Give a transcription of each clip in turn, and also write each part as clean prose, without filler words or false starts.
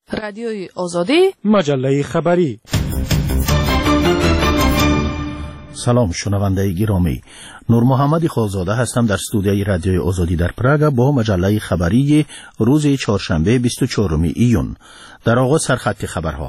رادیوی آزادی، مجله خبری. سلام شنونده گرامی، نور محمد خالزاده هستم در استودیوی رادیوی آزادی در پراگ با مجله خبری روز چهارشنبه 24 ایون. در آغاز سرخط خبرها.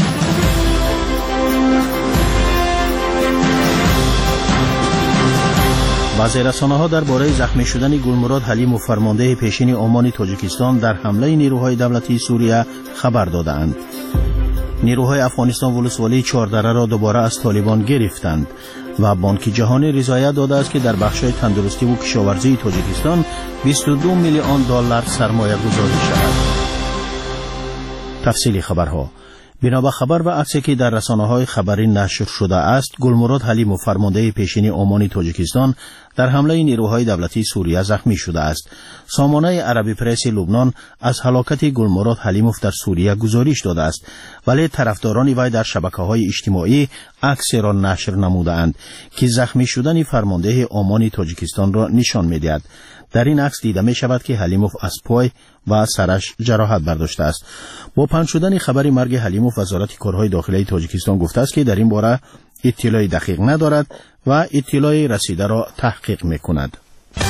بعضی رسانه‌ها درباره زخمی شدن گلمراد حلیم فرمانده پیشین عمان تاجیکستان در حمله نیروهای دولتی سوریه خبر دادند. نیروهای افغانستان ولسوالی چهاردره را دوباره از طالبان گرفتند و بانک جهانی رضایت داده است که در بخش‌های تندرستی و کشاورزی تاجیکستان 22 میلیون دلار سرمایه گذاری شود. تفصیل خبرها. بنا به خبر و عکسی که در رسانه‌های خبری نشر شده است، گلمراد حلیم فرمانده پیشین عمان تاجیکستان در حمله نیروهای دولتی سوریه زخمی شده است. سامانه عربی پرس لبنان از هلاکت گلمراد حلیموف در سوریه گزارش داده است، ولی طرفداران وی در شبکه‌های اجتماعی عکسی را نشر نموده‌اند که زخمی شدن فرمانده عمان تاجیکستان را نشان می‌دهد. در این عکس دیده می شود که حلیموف از پای و سرش جراحت برداشته است. با پنج شدن خبر مرگ حلیموف، وزارت کارهای داخلی تاجیکستان گفته است که در این باره اطلاعی دقیق ندارد و اطلاعی رسیده را تحقیق می کند.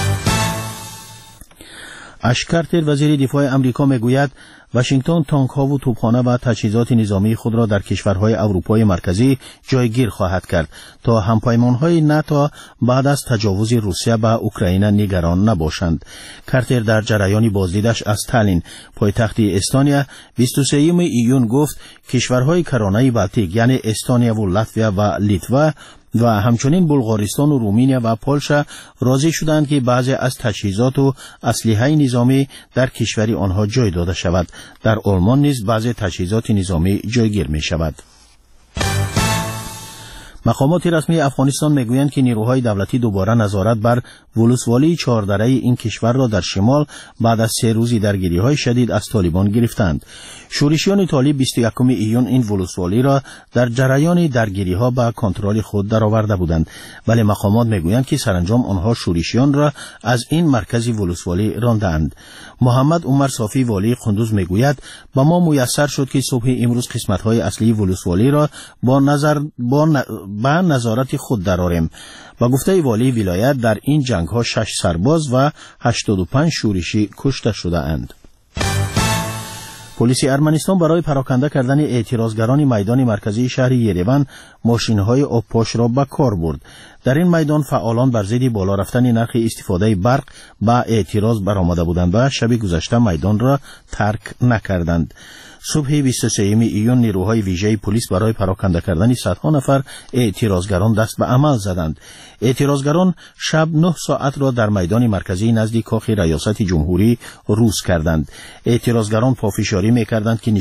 اش کارتر وزیر دفاع امریکا میگوید واشنگتن تانک‌ها و توپخانه و تجهیزات نظامی خود را در کشورهای اروپای مرکزی جایگیر خواهد کرد تا همپیمان‌های ناتو بعد از تجاوز روسیه به اوکراین نگران نباشند. کارتر در جریان بازدیدش از تالین، پایتخت استونیا، 23 ایون گفت کشورهای کرانه بالتیک یعنی استونیا و لاتویا و لیتوا و همچنین بلغارستان و رومانیا و پولشا راضی شدند که بعضی از تجهیزات و اسلحه نظامی در کشور آنها جای داده شود. در آلمان نیز بعضی تجهیزات نظامی جایگیر می شود. مقامات رسمی افغانستان میگویند که نیروهای دولتی دوباره نظارت بر ولسوالی چهاردره این کشور را در شمال بعد از 3 روزی درگیری‌های شدید از طالبان گرفتند. شورشیان طالب 21 ایون این ولسوالی را در جریان درگیری‌ها به کنترل خود درآورده بودند، ولی مقامات میگویند که سرانجام آنها شورشیان را از این مرکز ولسوالی راندند. محمد عمر صافی والی قندوز میگوید با ما میسر شد که صبح امروز قسمت‌های اصلی ولسوالی را با نظارت خود درآوریم. با گفته والی ولایت در این جنگ‌ها 6 سرباز و 85 شورشی کشته شده اند. پلیس ارمنستان برای پراکنده کردن اعتراضگران میدان مرکزی شهر یریون ماشین‌های آبپاش را به کار برد. در این میدان فعالان بر ضد بالا رفتن نرخ استفاده برق با اعتراض برآمده بودند و شب گذشته میدان را ترک نکردند. صبح 23 ایون نیروهای ویژه پلیس برای پراکنده کردن صدها نفر اعتراضگران دست به عمل زدند. اعتراضگران شب 9 ساعت را در میدان مرکزی نزدیک کاخ ریاست جمهوری روز کردند. اعتراضگران پافشاری می‌کردند که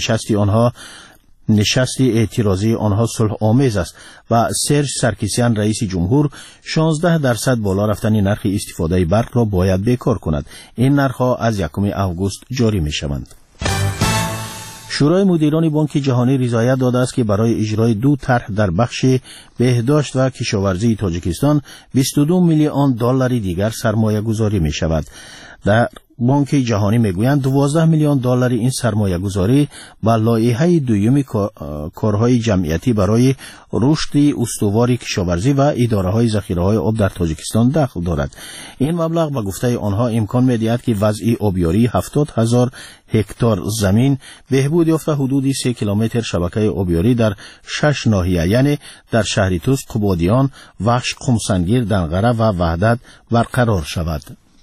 نشست اعتراضی آنها صلح آمیز است و سرژ سرکیسیان رئیس جمهور 16% بالا رفتن نرخ استفاده برق را باید بیکار کند. این نرخ‌ها از 1 آگوست جاری می‌شوند. شورای مدیران بانک جهانی رضایت داده است که برای اجرای 2 طرح در بخش بهداشت و کشاورزی تاجیکستان 22 میلیون دلار دیگر سرمایه گذاری می شود. در بانک جهانی میگویند 12 میلیون دلار این سرمایه گذاری به لایحه دوم کارهای جمعیتی برای رشد استوار کشاورزی و اداره های ذخیره های آب در تاجیکستان دخل دارد. این مبلغ به گفته آنها امکان می‌دهد که وضع آبیاری 70,000 هکتار زمین بهبود یافته حدود 3 کیلومتر شبکه آبیاری در 6 ناحیه یعنی در شهر توس، قبادیان، وحش، قمسنگیر، دنغره و وحدت برقرار شود.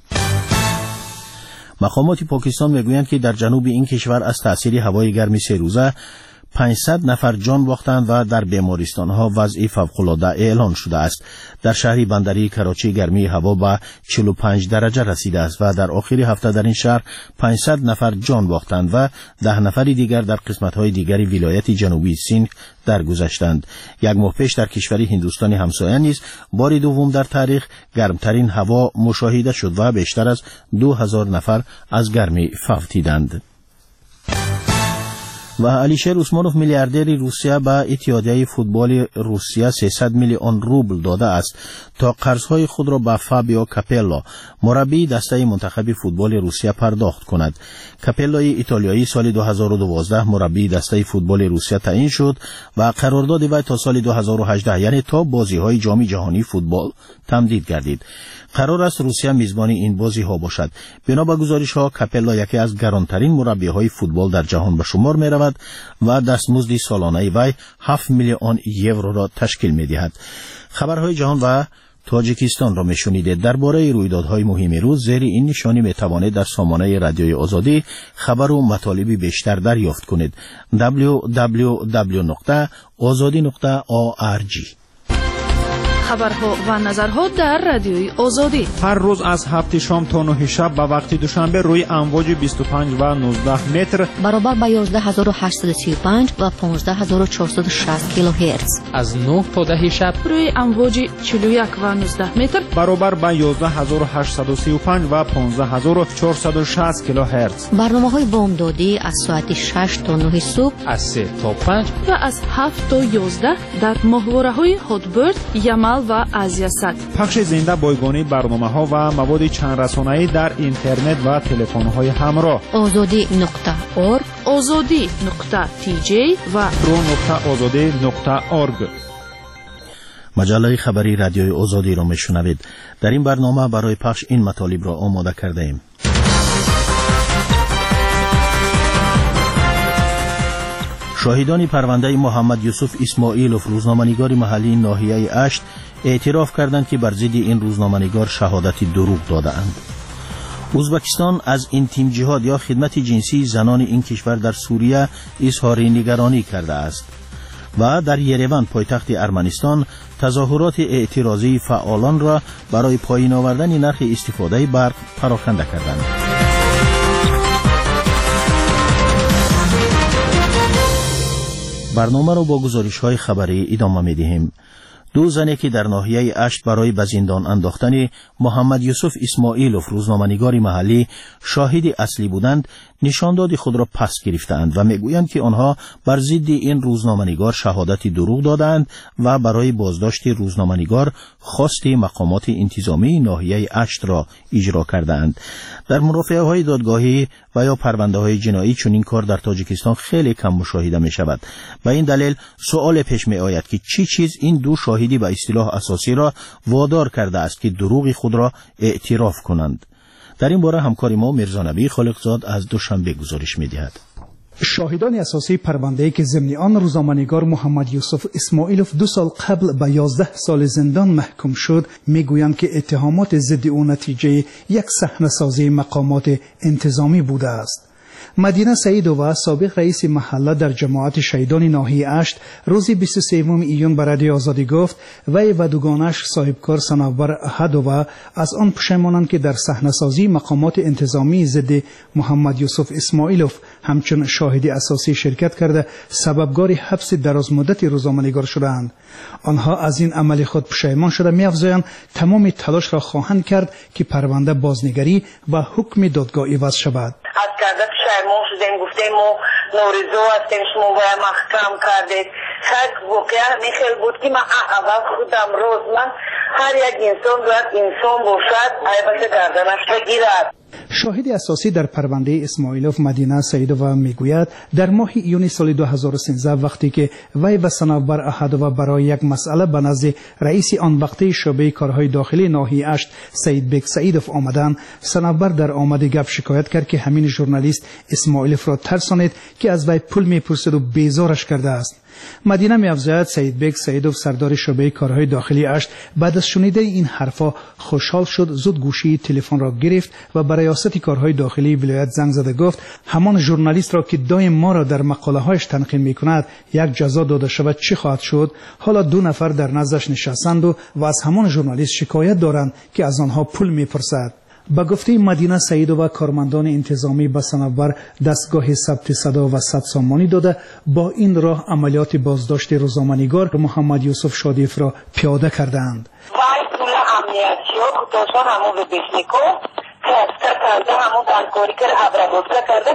مقامات پاکستان میگویند که در جنوب این کشور از تأثیر هوای گرم 3 روزه 500 نفر جان باختند و در بیمارستان‌ها وضع فوق‌العاده اعلان شده است. در شهر بندری کراچی گرمی هوا به 45 درجه رسیده است و در آخر هفته در این شهر 500 نفر جان باختند و 10 نفر دیگر در قسمت‌های دیگر ولایت جنوبی سیند درگذشتند. 1 ماه پیش در کشور هندوستان همسایه نیز بار دوم در تاریخ گرمترین هوا مشاهده شد و بیشتر از 2000 نفر از گرمی فوتیدند. و الیشر اوسمانوف میلیاردر روسیه به اتحادیه فوتبال روسیه 300 میلیون روبل داده است تا قرضهای خود را به فابیو کاپلو مربی دسته منتخب فوتبال روسیه پرداخت کند. کاپلوی ایتالیایی سال 2012 مربی دسته فوتبال روسیه تعیین شد و قرارداد وی تا سال 2018 یعنی تا بازی‌های جام جهانی فوتبال تمدید گردید. قرار است روسیه میزبان این بازی‌ها باشد. بنا به گزارش‌ها کاپلو یکی از گرانترین مربی‌های فوتبال در جهان به شمار می‌رود و دستمزد سالانه وی 7 میلیون یورو را تشکیل می‌دهد. خبرهای جهان و تاجیکستان را میشنیدید. درباره رویدادهای مهم روز زیر این نشانی میتوانید در سامانه رادیوی آزادی خبر و مطالبی بیشتر دریافت کنید. www.azadi.org. خبرها و نظرها در رادیوی آزادی هر روز از 7 شام تا 9 شب به وقت دوشنبه روی امواج 25 و 19 متر برابر با 11835 و 15460 کیلوهرتز. از 9 تا 10 شب روی امواج 41 و 19 متر برابر با 11835 و 15460 کیلوهرتز. برنامه‌های بامدادی از ساعت 6 تا 9 صبح، از 3 تا 5 و از 7 تا 11 در ماهواره‌های هاتبرد، یمل و آزیاسات. پخش زنده بایگانی برنامه‌ها و مواد چند رسانه‌ای در اینترنت و تلفن‌های همراه. azadi.org، azadi.tj و pro.azadi.org. مجله خبری رادیوی آزادی را میشنوید. در این برنامه برای پخش این مطالب را آماده کرده ایم. شاهدان پرونده محمد یوسف اسماعیلوف روزنامه‌نگار محلی ناحیه اشت اعتراف کردند که بر ضد این روزنامه‌نگار شهادت دروغ داده‌اند. ازبکستان از انتیم جهاد یا خدمت جنسی زنان این کشور در سوریه اظهار نگرانی کرده است. و در یریوان پایتخت ارمنستان تظاهرات اعتراضی فعالان را برای پایین آوردن نرخ استفاده برق پراکنده کردند. برنامه را با گزارش‌های خبری ادامه می‌دهیم. دو زنی که در ناحیه اشت برای به زندان انداختن محمد یوسف اسماعیلوف روزنامه‌نگار محلی شاهد اصلی بودند، نشانداد خود را پس گرفتند و میگویند که آنها بر ضد این روزنامه‌نگار شهادت دروغ دادند و برای بازداشت روزنامه‌نگار خواست مقامات انتظامی ناحیه اشت را اجرا کردند. در مرافعه‌های دادگاهی و یا پرونده‌های جنایی چون این کار در تاجیکستان خیلی کم مشاهده می‌شود. به این دلیل سوال پیش می‌آید که چی چیز این دو شاهدی به اصطلاح اساسی را وادار کرده است که دروغ خود را اعتراف کنند. در این باره همکار ما میرزا نبی خالقزاد از دوشنبه گزارش می‌دهد. شاهدان اساسی پرونده‌ای که ضمن آن روزنامه‌نگار محمد یوسف اسماعیلوف 2 سال قبل به 11 سال زندان محکوم شد میگویند که اتهامات ضد او نتیجه یک صحنه‌سازی مقامات انتظامی بوده است. مدینه سعیدووا سابق رئیس محله در جماعت شهیدان ناحیه اشت روز 23 ایون به رادیو آزادی گفت وی و دوگانش صاحبکار صنوبر احدووا از آن پشیمانند که در صحنه‌سازی مقامات انتظامی ضد محمد یوسف اسماعیلوف همچون شاهد اساسی شرکت کرده سببگار حبس درازمدت روزنامه‌نگار شدند. آنها از این عمل خود پشیمان شده می‌افزایند تمام تلاش را خواهند کرد که پرونده بازنگری و حکم دادگاه عوض شود. از کرده پشیمان شدیم، گفتیم ما نورزو هستیم، شما باید محکم کردید. خیلی واقعا میخیل بود که من اول خودم روز من هر یک انسان باید انسان باشد عیبش گردنش بگیرد. شاهد اساسی در پرونده اسماعیلوف مدینه سعیدووا میگوید در ماه ایون سال 2013 وقتی که وی و صنوبر احدووا برای یک مسئله به نزد رئیس آن وقتی شعبه کارهای داخلی ناحیه اشت سعید بیگ سعیدوف آمدند، صنوبر در آمد گپ شکایت کرد که همین ژورنالیست اسماعیلوف را ترسانید که از وی پول میپرسد و بیزارش کرده است. مدینه می‌افزاید سعید بیگ سعیدوف سردار شعبه کارهای داخلی اشت بعد از شنیدن این حرفا خوشحال شد، زود گوشی تلفن را گرفت و برای ریاست کارهای داخلی ولایت زنگ زده گفت همان ژورنالیست را که دائم ما را در مقاله‌هایش تنقید می‌کند یک جزا داده شود چی خواهد شد؟ حالا 2 نفر در نزدش نشستند و از همان ژورنالیست شکایت دارند که از آنها پول می‌پرسد. با گفته مدینه سعیدووا کارمندان انتظامی به صنوبر دستگاه ثبت صدا و 100 سامانی داده با این راه عملیات بازداشت روزنامه‌نگار محمد یوسف شادیف را پیاده کردند. وای پول امنیتی و کتاشان همون به بشنیکو کرده همون دنکاری که ابرگوزه کرده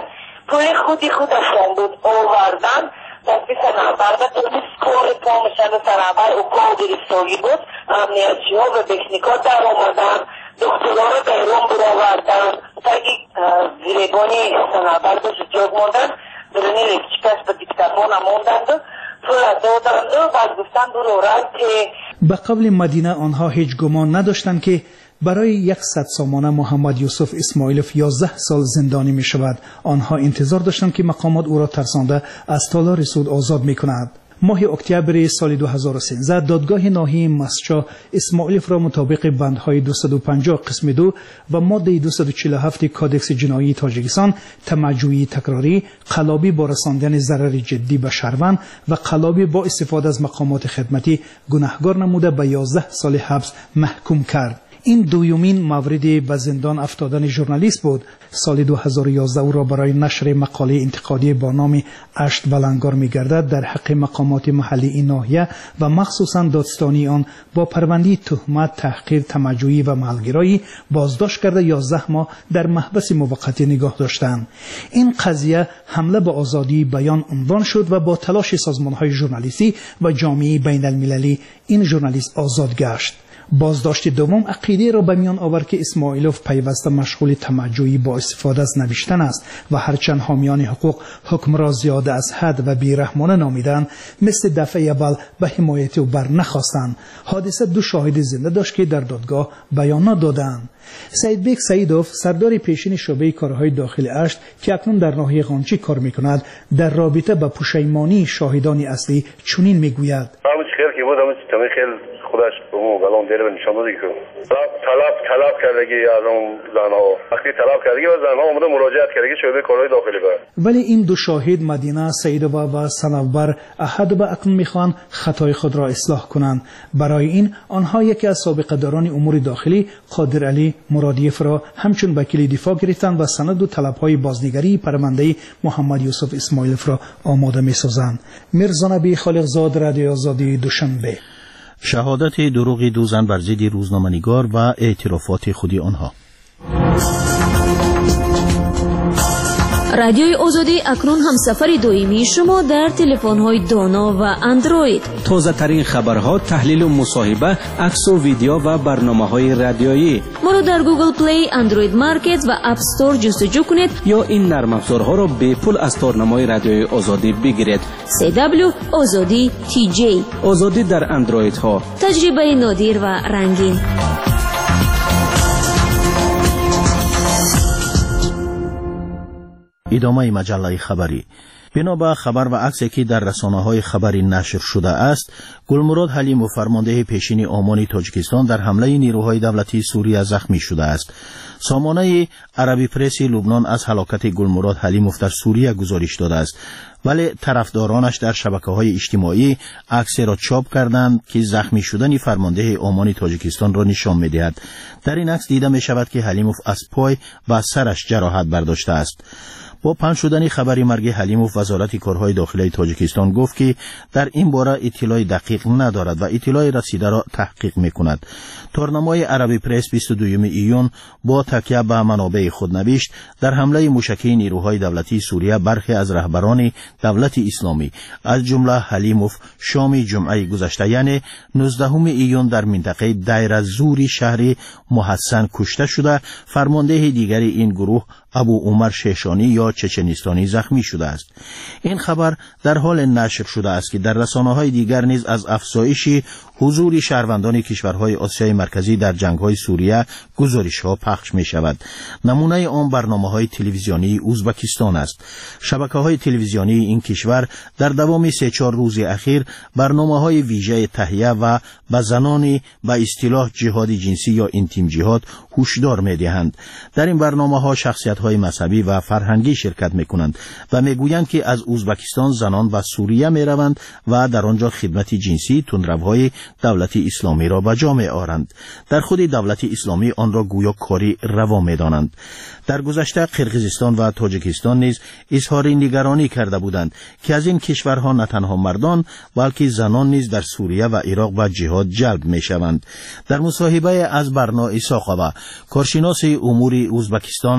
پول خودشان بود آوردن دستی سنابر و توی سکول پامشن سنابر و کار گرفتاری بود امنیتچی ها و بکنیکا در آمدن دکترها رو بیرون برآوردن تاگی زیربانی سنابر داشت جوگ موندن درونی ریکچکش به دیکتافون موندند پول دادند و بعد گفتن برورد که به قبل مدینه آنها هیچ گمان نداشتند که برای 100 سامانه محمد یوسف اسماعیلوف 11 سال زندانی می شود. آنها انتظار داشتند که مقامات او را ترسانده از تالار سود آزاد می کند. ماه اکتبر سال 2013 دادگاه ناحیه مسچا اسماعیلوف را مطابق بندهای 250 قسم 2 و ماده 247 کادکس جنایی تاجیکستان تمجوی تکراری، قلابی با رساندن ضرر جدی به شهروند و قلابی با استفاده از مقامات خدمتی گناهکار نموده به 11 سال حبس محکوم کرد. این دومین مورد به زندان افتادن ژورنالیست بود. سال 2011 او را برای نشر مقاله انتقادی با نام اشت بلنگار می‌گردد در حق مقامات محلی این ناحیه و مخصوصاً دادستانی آن با پرونده تهمت تحقیر، تمجویی و ملگرایی بازداشت کرده 11 ماه در محبس موقتی نگاه داشتند. این قضیه حمله به آزادی بیان عنوان شد و با تلاش سازمان‌های ژورنالیستی و جامعه بین‌المللی این ژورنالیست آزاد گشت. بازداشت دوم عقیده را به میان آورد که اسماعیلوف پیوسته مشغول تمجویی با استفاده از نوشتن است و هرچند حامیان حقوق حکم را زیاده از حد و بیرحمانه نامیدند، مثل دفعه اول به حمایت او بر نخواستند. حادثه 2 شاهد زنده داشت که در دادگاه بیان دادند. سعید بیگ سعیدوف سردار پیشین شعبه کارهای داخلی اشت که اکنون در ناحیه قانچی کار میکند در رابطه با پشیمانی شاهدان اصلی چنین میگوید: خودش به اون الان دل به نشان داده که طلب کردگی از اون زنها وقتی طلب کردگی و زنها اومده مراجعت کردگی شعبه کارهای داخلی بر. ولی این 2 شاهد مدینه سعیدوف و سنوبر احد به اکنون میخوان خطای خود را اصلاح کنند. برای این آنها یکی از سابقه داران امور داخلی قادر علی مرادیف را همچون وکیل دفاع گرفتند و سند و طلبهای بازنگری پرونده محمد یوسف اسماعیلوف را آماده میسازند. میرزا نبی خالقزاد، رادیو آزادی، دوشنبه. شهادت دروغ 2 زن بر ضد روزنامه‌نگار و اعترافات خود آنها. رادیوی آزادی اکنون همسفر دویمی شما در تلفن‌های دانا و اندروید. تازه ترین خبرها، تحلیل و مصاحبه، عکس و ویدیو و برنامه‌های رادیویی. ما رو در گوگل پلی، اندروید مارکت و اپ استور جستجو کنید یا این نرم افزارها را به پول از تارنمای رادیوی آزادی بگیرید. CW آزادی TJ. آزادی در اندروید ها. تجربه نادر و رنگین. ادامه مجله خبری. بنا به خبر و عکسی که در رسانه‌های خبری نشر شده است، گلمراد حلیموف فرمانده پیشین آمان تاجیکستان در حمله نیروهای دولتی سوریه زخمی شده است. سامانه عربی پرس لبنان از هلاکت گلمراد حلیموف در سوریه گزارش داده است، ولی طرفدارانش در شبکه‌های اجتماعی عکس را چاپ کردند که زخمی شدن فرمانده آمان تاجیکستان را نشان می‌دهد. در این عکس دیده می‌شود که حلیموف از پای و سرش جراحت برداشته است. با پنج شدن خبری مرگ حلیموف، وزارت کارهای داخلی تاجیکستان گفت که در این باره اطلاع دقیق ندارد و اطلاع رسیده را تحقیق میکند. تارنمای عربی پرس 22 ایون با تکیه به منابع خود نوشت در حمله موشکی نیروهای دولتی سوریه برخی از رهبران دولت اسلامی از جمله حلیموف شام جمعه گذشته یعنی 19 ایون در منطقه دیر زوری شهر محسن کشته شده. فرمانده دیگر این گروه ابو عمر شیشانی یا چچنیستانی زخمی شده است. این خبر در حال نشر شده است که در رسانه‌های دیگر نیز از افزایش حضور شهروندان کشورهای آسیای مرکزی در جنگ‌های سوریه گزارش‌ها پخش می‌شود. نمونه آن برنامه‌های تلویزیونی ازبکستان است. شبکه‌های تلویزیونی این کشور در دوام 3-4 روز اخیر برنامه‌های ویژه تهیه و به زنان به اصطلاح جهاد جنسی یا اینتیم جهاد هشدار می‌دهند. در این برنامه‌ها شخصیت‌های مذهبی و فرهنگی شرکت می‌کنند و می‌گویند که از ازبکستان زنان به سوریه می‌روند و در آنجا خدمت جنسی تندروهای دولت اسلامی را به جا می‌آورند. در خود دولت اسلامی آن را گویا کاری روا می‌دانند. در گذشته قرقیزستان و تاجیکستان نیز اظهار نگرانی کرده بودند که از این کشورها نه تنها مردان بلکه زنان نیز در سوریه و عراق به جهاد جلب می‌شوند. در مصاحبه از برنا ایساقوه کارشناس امور ازبکستان در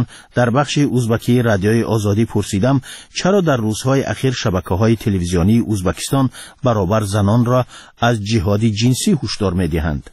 در بخش ازبکی رادیوی آزادی پرسیدم چرا در روزهای اخیر شبکه‌های تلویزیونی ازبکستان برابر زنان را از جهاد جنسی هشدار می‌دهند.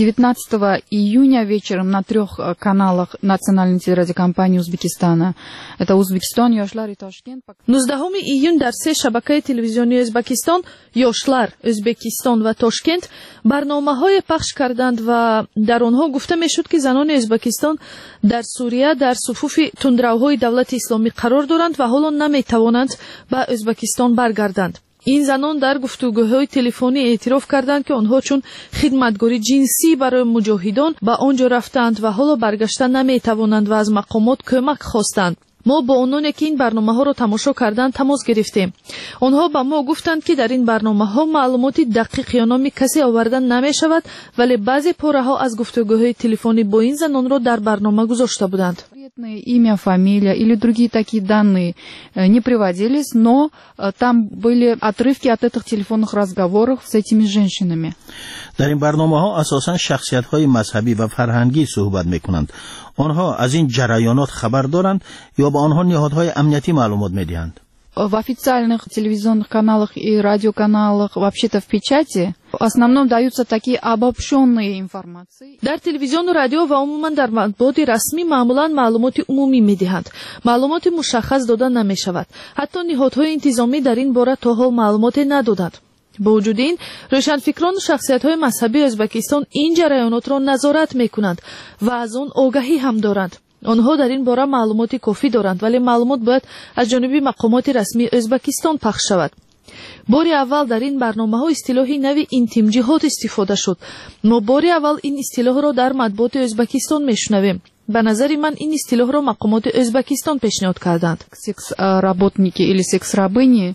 19 июня вечером на 3 каналах национальной телерадиокомпании Узбекистана, это Узбекистан, Yoshlar и Toshkent. 19 июнь дар се шабакаи телевизионии Узбекистон, Yoshlar, Узбекистон ва Тошкент барномаҳое пахш карданд ва дар онҳо гуфта мешуд ки занони Узбекистон дар Сурия дар суфуфи тундравҳои давлати исломӣ қарор доранд ва ҳоло наметавонанд ба Узбекистон баргарданд. این زنان در گفتگوهای تلفنی اعتراف کردند که آنها چون خدمتگاری جنسی برای مجاهدان به آنجا رفتند و حالا برگشتن نمیتوانند و از مقامات کمک خواستند. ما با آنانی که این برنامه ها را تماشا کردند تماس گرفتیم. آنها به ما گفتند که در این برنامه ها معلومات دقیق یا نام کسی آوردن نمی شود، ولی بعضی پاره ها از گفتگوهای تلفنی با این زنان را در برنامه گذاشته بودند. Имя, фамилия или другие такие данные не приводились, но там были отрывки от этих телефонных разговоров с этими женщинами. در این برنامه‌ها اساساً شخصیت‌های مذهبی و فرهنگی صحبت می‌کنند. آنها از این جریانات خبر دارند یا به آنها نهادهای امنیتی معلومات می‌دهند؟ В официальных телевизионных каналах и радиоканалах, вообще-то в печати, в основном даются такие обобщенные информации. در تلویزیون و رادیو و عموما در مطبوعات رسمی معمولا معلومات عمومی می‌دهند. معلومات مشخص داده نمی‌شود. حتی نهادهای انتظامی در این باره تا حال معلومات ندادند. با وجود این روشنفکران و شخصیت‌های مذهبی ازبکستان این جریانات را نظارت می‌کنند و از آن آگاهی هم دارند. آنها در این باره معلومات کافی دارند، ولی معلومات باید از جانب مقامات رسمی ازبکستان پخش شود. باری اول در این برنامه‌ها اصطلاحی نوی اینتیم جهاد استفاده شد. ما باری اول این اصطلاح را در مطبوعات ازبکستان میشنویم. به نظر من این اصطلاح را مقامات ازبکستان پیشنهاد کردند. Секс-работники или секс-рабыни,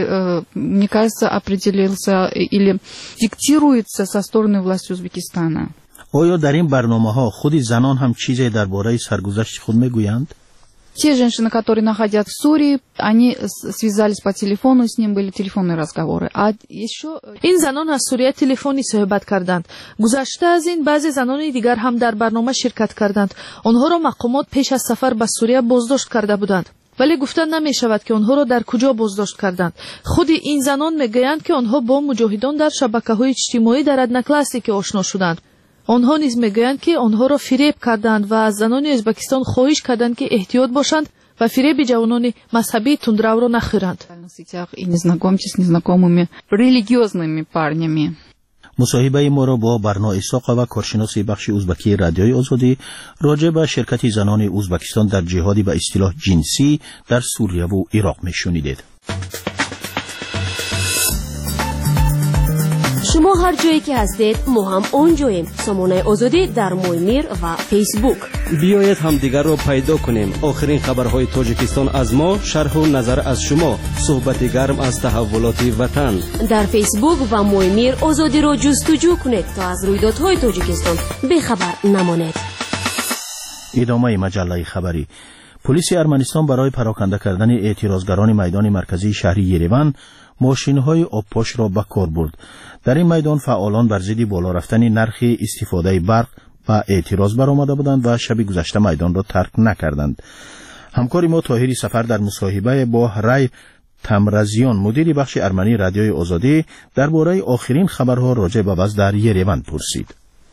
мне кажется, определился или диктируется со стороны власти Узбекистана. آیا در این برنامه‌ها خود زنان هم چیزی درباره سرگذشت خود میگویند؟ Те женщины, которые находятся в Сурии, они связались по телефону, с ним были телефонные разговоры. А еще این زنان از سوریه تلفنی صحبت کردند. گذشته از این بعضی زنان دیگر هم در برنامه شرکت کردند. آنها را مقامات پیش از سفر به سوریه بازداشت کرده بودند. ولی گفتن نمی شود که آنها را در کجا بازداشت کردند. خود این زنان میگویند که آنها با مجاهدان در شبکه‌های اجتماعی در ادنی کلاسیک آشنا شدند. آنها نیز میگویند که آنها را فریب کردند و از زنان ازبکستان خواهش کردند که احتیاط باشند و فریب جوانان مذهبی تندرو را نخورند. مصاحبه ما را با برنا اسحاق و کارشناس بخش ازبکی رادیوی آزادی راجع به شرکت زنان ازبکستان در جهاد به اصطلاح جنسی در سوریه و عراق میشنیدید. شما هر جایی که هستید ما هم اونجاییم. سامانه آزادی در مویمیر و فیسبوک. بیایید هم دیگر رو پیدا کنیم. آخرین خبرهای تاجیکستان از ما، شرح و نظر از شما، صحبت گرم از تحولات وطن. در فیسبوک و مویمیر آزادی رو جستجو کنید تا از رویدادهای تاجیکستان بی‌خبر نمانید. ادامه مجله خبری. پلیس ارمنستان برای پراکنده کردن اعتراضگران میدان مرکزی شهری یریوان ماشین‌های آبپاش را به کار برد. در این میدان فعالان بر ضد بالا رفتن نرخ استفاده برق و اعتراض برآمده بودند و شب گذشته میدان را ترک نکردند. همکار ما طاهری سفر در مصاحبه با رای تمرزیان مدیر بخش ارمنی رادیوی آزادی درباره آخرین خبرها راجع به وضع در یریوان پرسید.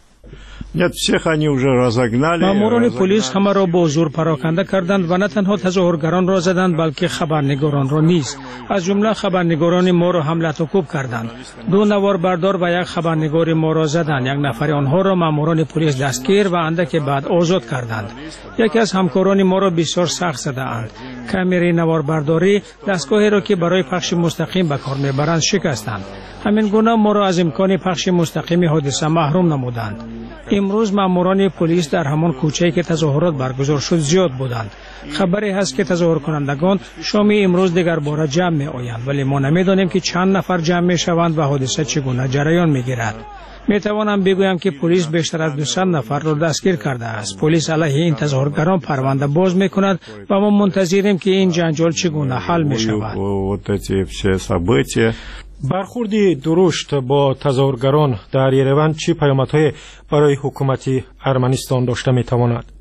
ماموران پلیس همه را با زور پراکنده کردند و نه تنها تظاهرگران را زدند بلکه خبرنگاران را نیز. از جمله خبرنگاران ما را هم لط و کوب کردند. 2 نوار بردار و 1 خبرنگار ما را زدند. 1 نفر آنها را ماموران پلیس دستگیر و اندک بعد آزاد کردند. یکی از همکاران ما را بسیار سخت زدند. کامری نوار برداری دستگاهی را که برای پخش مستقیم به کار میبرند شکستند. همین گونه ما را از امکان پخش مستقیم حادثه محروم نمودند. امروز ماموران پلیس در همان کوچه‌ای که تظاهرات برگزار شد زیاد بودند. خبری هست که تظاهر کنندگان شامی امروز دیگر بار جمع می آیند، ولی ما نمیدانیم که چند نفر جمع می شوند و حادثه چگونه جریان می گیرد. می توانم بگویم که پلیس بیشتر از 200 نفر را دستگیر کرده است. پلیس علیه این تظاهرگران پرونده باز می کند و ما منتظریم که این جنجال چگونه حل می شود. برخوردی درشت با تظاهرگران در یریوان چه پیامدهای برای حکومت ارمنستان داشته میتواند؟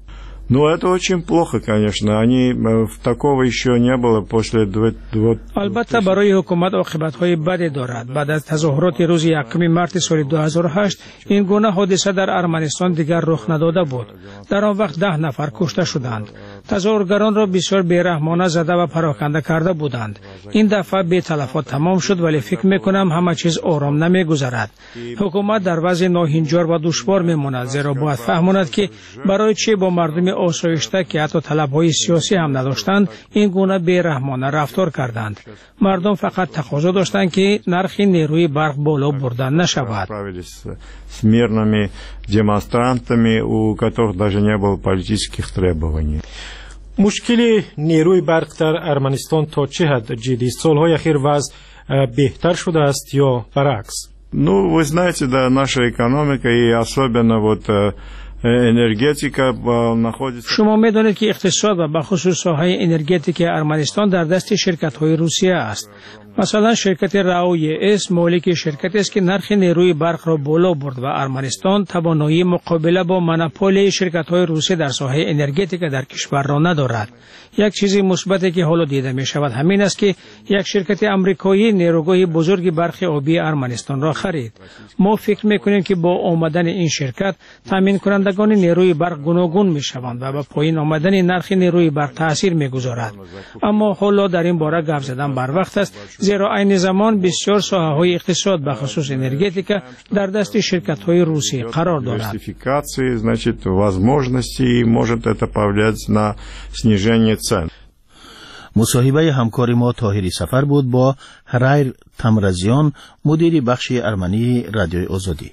Ну, это очень плохо, конечно. Такого еще не было после... البته برای حکومت عاقبت‌های بدی دارد. بعد از تظاهرات روز 1 مارس سال 2008 این گونه حادثه در ارمنستان دیگر رخ نداده بود. در آن وقت 10 نفر کشته شدند. تظاهرگران را بسیار بی‌رحمانه زده و پراکنده کرده بودند. این دفعه بی تلفات تمام شد، ولی فکر می‌کنم همه چیز آرام نمی‌گذرد. حکومت در وضع ناهنجار و دشوار می‌ماند، زیرا باید فهماند که برای چه با مردم آسایشته که حتی طلب‌های سیاسی هم نداشتند این گونه بی‌رحمانه رفتار کردند. مردم فقط تقاضا داشتند که نرخ نیروی برق بالا برده نشود. С мирными демонстрантами, у которых даже не было политических требований. مشکل نیروی برق در ارمنستان تا چه حد جدی است؟ سالهای اخیر وضع بهتر شده است یا برعکس؟ Ну, вы знаете, да, наша экономика и особенно вот انرژتیکا находится. شما می‌دانید که اقتصاد و بخصوص ساحه انرژتیک ارمنستان در دست شرکت‌های روسیه است. مثلا شرکت راوی اس مالک شرکتی است که نرخ نیروی برق را بالا برد و ارمنستان توانایی مقابله با مونوپولی شرکت‌های روسی در ساحه انرژتیک در کشور را ندارد. یک چیز مثبتی که حالا دیده می‌شود همین است که یک شرکت آمریکایی نیروگاه بزرگ برق آبی ارمنستان را خرید. ما فکر می‌کنیم که با آمدن این شرکت تامین کنندگان نیروی برق گوناگون می‌شوند و با پایین آمدن نرخ نیروی برق تاثیر می‌گذارد. اما حالا در این باره گپ زدن بر وقت است، زیرا عین زمان بسیار ساحه‌های اقتصاد به خصوص انرژتیک در دست شرکت‌های روسی قرار دارد. Значит, возможности может это повлиять на снижение цен. مصاحبه همکار ما طاهری سفر بود با هرایر تمرزیان، مدیر بخش ارمنی رادیوی آزادی.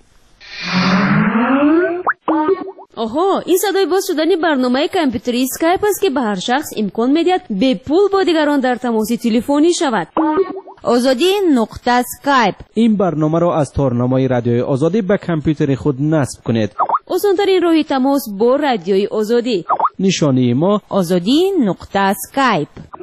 آها، این صدای باز شدن برنامه کامپیوتری اسکایپ است که به هر شخص امکان می‌دهد به پول با دیگران در تماس تلفنی شود. آزادی نقطه اسکایپ. این برنامه را از تارنمای رادیوی آزادی به کامپیوتر خود نصب کنید. آسان‌ترین راه تماس با رادیوی آزادی. نشانی ما آزادی نقطه اسکایپ.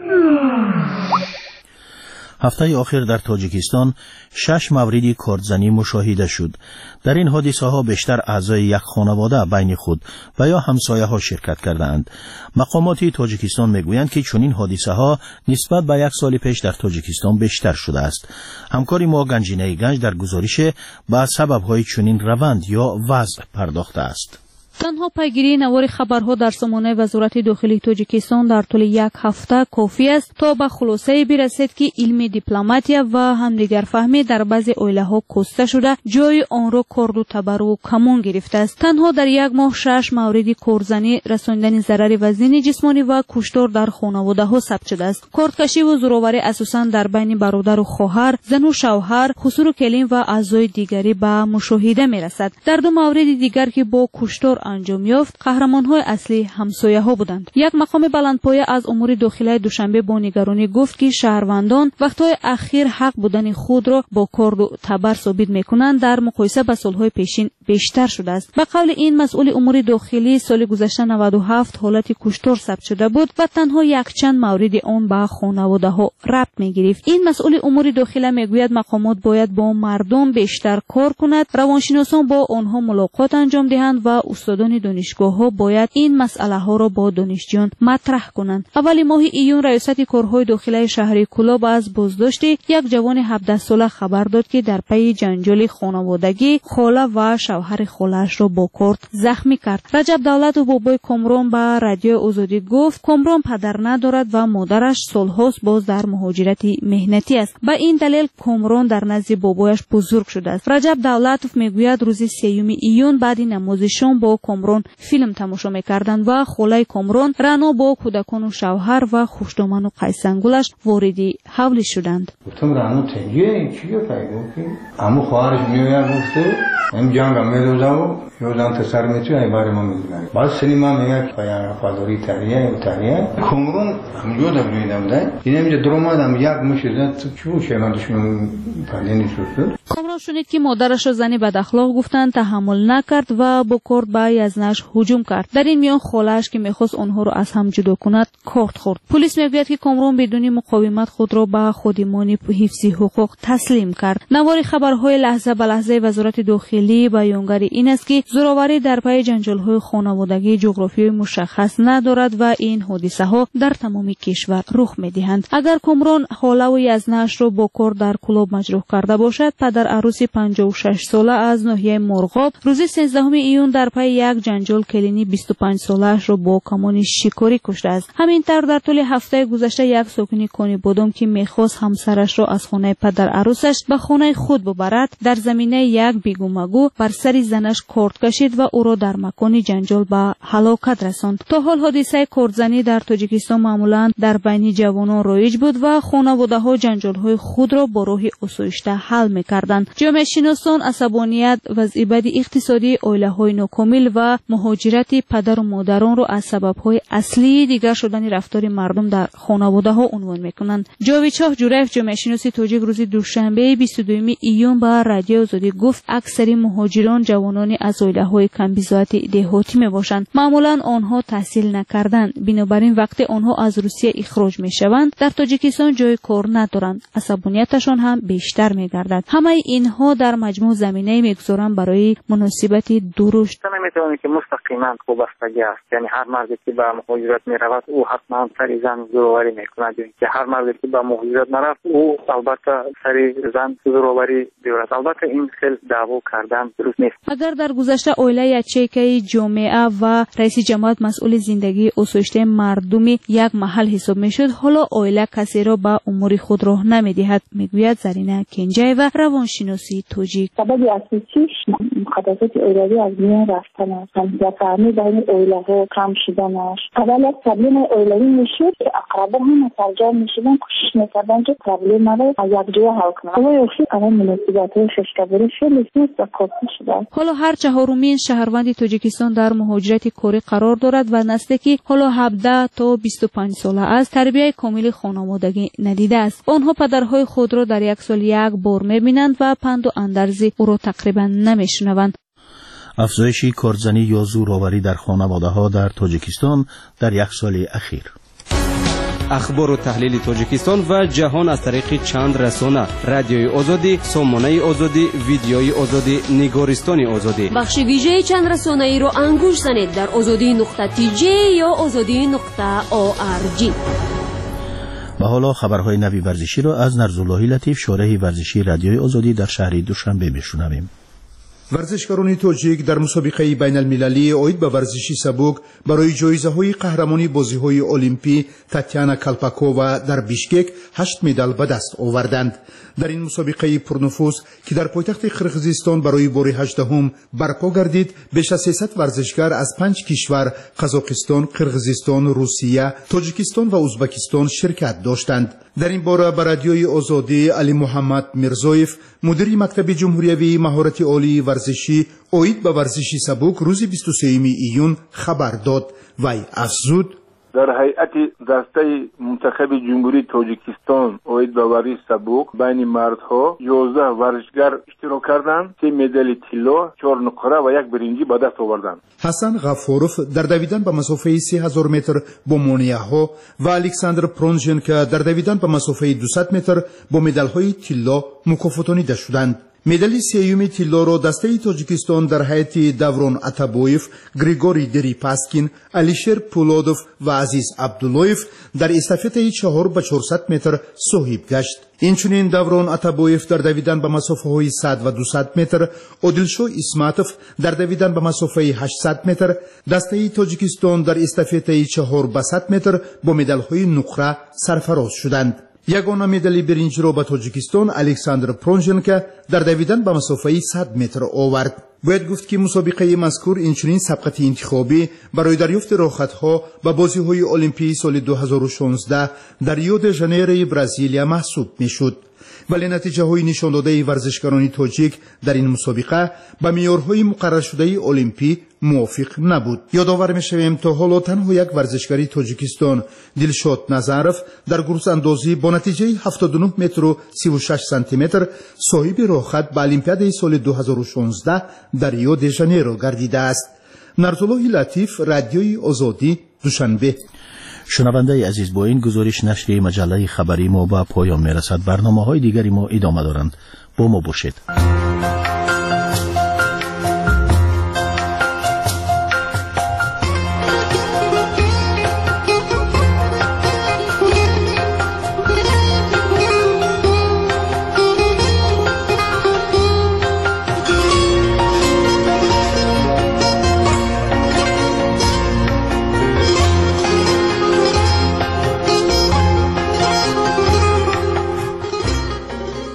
هفته آخر در تاجیکستان 6 موردی کردزنی مشاهده شد. در این حادثه ها بیشتر اعضای یک خانواده بین خود و یا همسایه ها شرکت کردند. مقامات تاجیکستان میگویند که چنین حادثه ها نسبت به 1 سال پیش در تاجیکستان بیشتر شده است. همکار ما گنجینه گنج در گزارش به سبب های چنین روند یا وضع پرداخته است. تنها پیگیری نوار خبرها در سامانه وزارت داخلی تاجیکستان در طول 1 هفته کافی است تا به خلاصه برسد که علم دیپلماتیا و همدیگر فهمی در بعضی عائله‌ها کشته شده، جای آن را کرد و تبر و کمان گرفته است. تنها در 1 ماه 6 مورد کردزنی، رساندن ضرر وزنی جسمانی و کشتار در خانواده‌ها ثبت شده است. کردکشی و زورآوری اساساً در بین برادر و خواهر، زن و شوهر، خسور و کلیم و اعضای دیگری به مشاهده می‌رسد. در 2 مورد دیگر که با کشتار انجام یافت، قهرمان‌های اصلی همسایه‌ها بودند. یک مقام بلندپایه از امور داخلی دوشنبه با نگرانی گفت که شهروندان وقت‌های اخیر حق بودن خود را با کرد و تبر ثابت می‌کنند در مقایسه با سال‌های پیشین بیشتر شده است. به قول این مسئول امور داخلی، سال گذشته 97 حالت کشتار ثبت شده بود و تنها یک چند مورد آن به خانواده‌ها ربط می‌گرفت. این مسئول امور داخلی می‌گوید مقامات باید با مردم بیشتر کار کند، روانشناسان با آنها ملاقات انجام دهند و استادان دانشگاه‌ها باید این مسئله‌ها را با دانشجویان مطرح کنند. اول ماه ایون ریاست کارهای داخلی شهر کلاب از بازداشت یک جوان 17 ساله خبر داد که در پی جنجال خانوادگی خاله و شوهر خاله‌اش را با کرد زخمی کرد. رجب دولت و بابای کامران به رادیو آزادی گفت کامران پدر ندارد و مادرش سال‌هاست باز در مهاجرت مهنتی است. به این دلیل کامران در نزد بابایش بزرگ شده است. رجب دولت میگوید روز 3 ایون بعد نماز شام با کامران فیلم تماشا می‌کردند و خاله کامران رنا با کودکان و شوهر و خوشدامن و قیسنگولش وارد حولی شدند. گفتم رنا تنگیه این چیه پیگو که امو خواهرش میوید گفته این جنگ هم میدوزم و یوزم تسر میتوی این باره ما میدونم. بعد سینما میگه که فاداری تریه و تریه کامران همجور دبریدم ده این همجا درامادم یک مشیزد چو شیمندش من پردینی شد. کامران شنید که مادرش را زنی بد اخلاق گفتند، تحمل نکرد و با کرد به یزنش هجوم کرد. در این میان خاله‌اش که میخواست آنها را از هم جدا کند کرد خورد. پلیس میگوید که کامران بدون مقاومت خود را به خادمان حفظ حقوق تسلیم کرد. نوار خبرهای لحظه به لحظه وزارت داخلی بیانگر این است که زورآوری در پی جنجال‌های خانوادگی جغرافیایی مشخص ندارد و این حادثه‌ها در تمام کشور رخ می‌دهند. اگر کامران حالوی از نش را با کار در کلوب مجروح کرده باشد، پدر عروس 56 ساله از ناحیه مرغاب روز 13 ایون در پی یک جنجال کلینی 25 ساله‌اش را با کمان شکاری کشته است. همینطور در طول هفته گذشته یک ساکن کانی بادام که می‌خواست همسرش را از خانه پدر عروسش به خانه خود ببرد، در زمینه یک بیگو بر سر زنش کارد کشید و او را در مکان جنجال به هلاکت رساند. تا حال حادثه کردزنی در تاجیکستان معمولا در بین جوانان رایج بود و خانواده‌ها جنجال‌های خود را با راه آسایشته حل می‌کردند. جامعه شناسان عصبانیت، وضع بد اقتصادی، عائله‌های ناکامل و مهاجرت پدر و مادران را از سبب‌های اصلی دیگر شدن رفتار مردم در خانواده‌ها عنوان می‌کنند. جاوید شاه جوریف، جامعه شناس تاجیک، روز دوشنبه 22 ایون به رادیو آزادی گفت اکثر مهاجران جوانان از عائله‌های کم بضاعت دهاتی میباشند. معمولا آنها تحصیل نکردند، بنابراین وقتی آنها از روسیه اخراج میشوند در تاجیکستان جای کار ندارند. عصبانیتشان هم بیشتر میگردد. همه اینها در مجموع زمینه میگذارند برای مناسبت درشت. نمیتونید که مستقیما وابستگی است، یعنی هر مردی که به مهاجرت میرود او حتما سر زن زورآوری میکند، که هر مردی که به مهاجرت نرفت او البته سر زن زورآوری بیارد. البته این خیلی دعوا کردن درست نیست. اگر در گذشته عائله یچیکی جامعه و رئیس جماعت مسئول زندگی آسایشته مردمی یک محل حساب میشد، حالا عائله کسی را به امور خود راه نمیدهد، میگوید زرینه کنجی و روانشناسی تاجیک. سبب اساسیش مخالفت عائلوی از میان رفتن است. همدیگری بین عائله‌ها کم شدن است. اول پروبلم عائلوی میشد که اقربا هم مترجم میشدن، کوشش میکردن که پروبلم رو از یک جا حل کنند. اما اصلا الان مناسبت‌های ششکبری شده و کافی شده. حالا هر چهارمین شهروند تاجیکستان در مهاجرت کاری قرار دارد و نزدیک حالا 17 تا 25 ساله است. تربیت کامل خانوادگی ندیده است. آنها پدرهای خود را در یک سال یک بار می‌بینند و پند و اندرزی او را تقریبا نمی‌شنوند. افزایش کارزنی یا زورآوری در خانواده‌ها در تاجیکستان در یک سال اخیر. اخبار و تحلیل تاجیکستان و جهان از طریق چند رسانه: رادیوی آزادی، سامانه آزادی، ویدیوی آزادی، نگارستان آزادی. بخش ویژه چند رسانه‌ای رو انگوش زنید در azadi.tj یا azadi.org. و حالا خبرهای نوی ورزشی را از نرزاللهی لطیف، شارح ورزشی رادیوی آزادی در شهر دوشنبه میشنویم. ورزشکاران تاجیک در مسابقه بین المللی اوید به ورزشی سبک برای جایزه‌های قهرمانی بازی‌های المپی تاتیانا کالپاکووا در بیشکک 8 مدال به دست آوردند. در این مسابقه پرنفوذ که در پایتخت قرقیزستان برای بار 18 برپا گردید، بیش از 300 ورزشکار از 5 کشور قزاقستان، قرقیزستان، روسیه، تاجیکستان و ازبکستان شرکت داشتند. در این باره به رادیوی آزادی علی محمد میرزایف، مدیر مکتب جمهوریوی مهارت عالی ورزشی اوید به ورزشی سبک روز 23 ایون خبر داد. وی افزود: در هیئت دسته منتخب جمهوری تاجیکستان اوید به ورزش سبک بین مردها 11 ورزشگر اشتراک کردند. 3 مدال طلا، 4 نقره و 1 برنجی به دست آوردند. حسن غفوروف در دویدن به مسافه 3000 متر با مونیاها و الکساندر پرونژنکا در دویدن به مسافه 200 متر با مدال‌های طلا مکافاتانیده شدند. مدال سیوم طلا را دسته تاجیکستان در هیئت دوران اتابویف، گریگوری دریپاسکین، الیشر پولودوف و عزیز عبداللویف در استافته 4 به 400 متر صاحب گشت. اینچنین دوران اتابویف در دویدن به مسافه های 100 و 200 متر، عادلشاه اسماتوف در دویدن به مسافه 800 متر، دسته تاجیکستان در استافته 4 به 100 متر با مدال های نقره سرفراز شدند. یگانه مدال برنج را به تاجیکستان الکساندر پرونژنکا در دویدن به مسافه 100 متر آورد. باید گفت که مسابقه مذکور اینچنین سبقت انتخابی برای دریافت راحت‌ها به بازی‌های المپی سال 2016 در ریو د ژانیرو برزیلیا محسوب می‌شد. ولی نتیجه های نشان داده ورزشکاران تاجیک در این مسابقه به معیارهای مقرر شده المپی موافق نبود. یادآور می‌شویم تا حالا تنها یک ورزشکاری تاجیکستان، دلشاد نظرف، در گروس اندازی با نتیجه 79 متر و 36 سانتی متر صاحب راحت به المپیاد سال 2016 در ریو د ژانیرو گردیده است. نرزاللهی لطیف، رادیوی آزادی، دوشنبه. شنونده عزیز، با این گزارش نشریه مجله خبری ما به پایان میرسد. برنامه‌های دیگری ما ادامه دارند. با ما باشید.